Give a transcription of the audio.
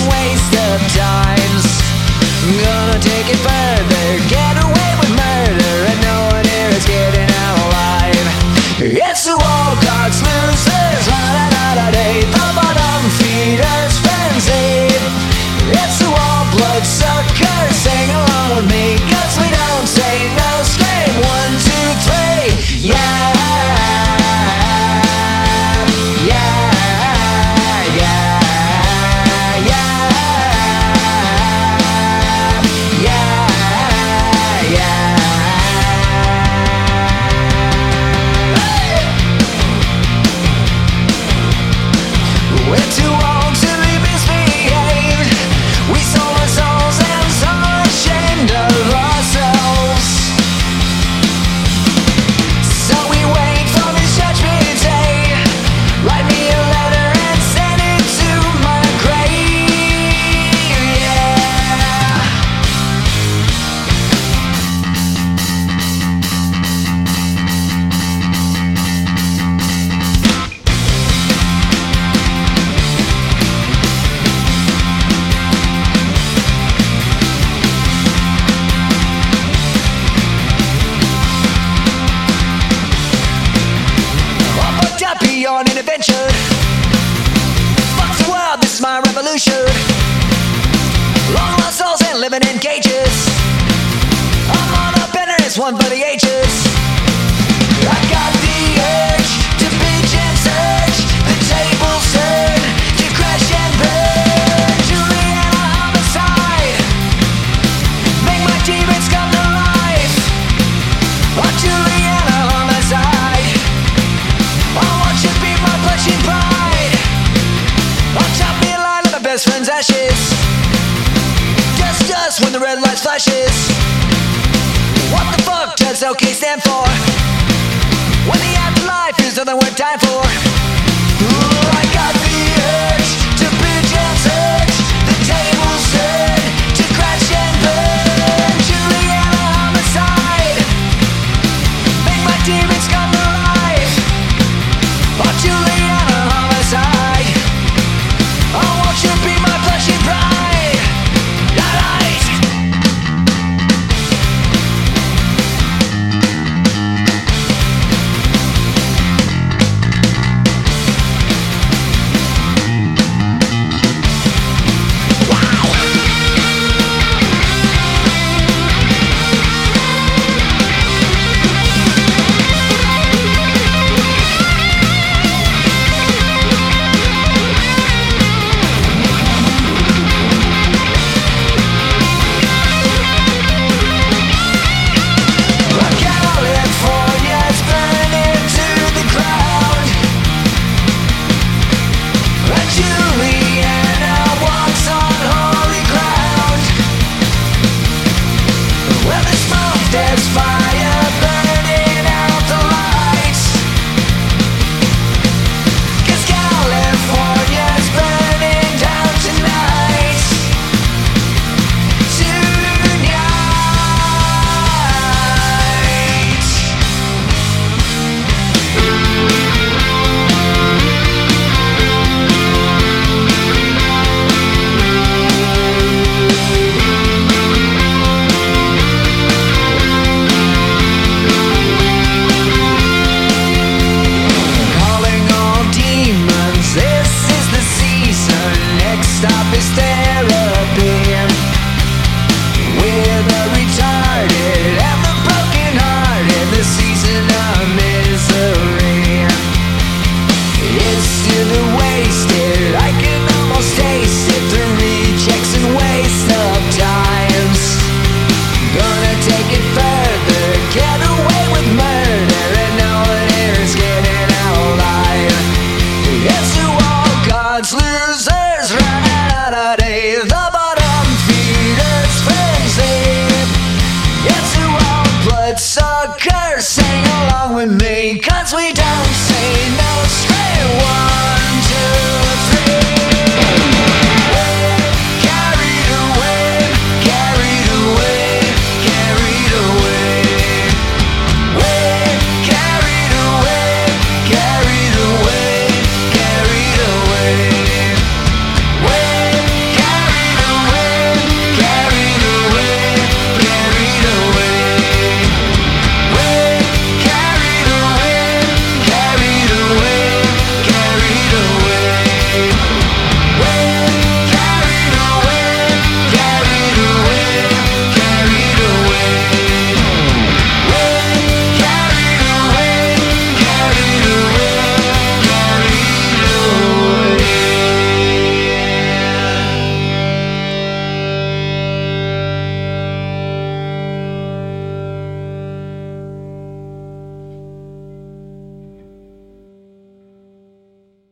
waste of times. Gonna take it further, get away with murder, and no one here is getting out alive. It's the all God's losers, la la la la day, the bottom feeders frenzy. It's the all blood suckers, sing along with me, 'cause we don't say no, scream 1, 2, 3, yeah. Beyond intervention, fuck the world, this is my revolution. Long lost souls and living in cages. I'm on a bender, it's one for the ages. I got the urge to binge and search, the tables turn to crash and burn. Juliana homicide, make my demons come to life. Oh, Juliana homicide, I want you to be my blushing pride. On top me line of my best friend's ashes. Just us when the red light flashes. What the fuck does OK stand for? When the afterlife is nothing worth dying for. Ooh, I got the urge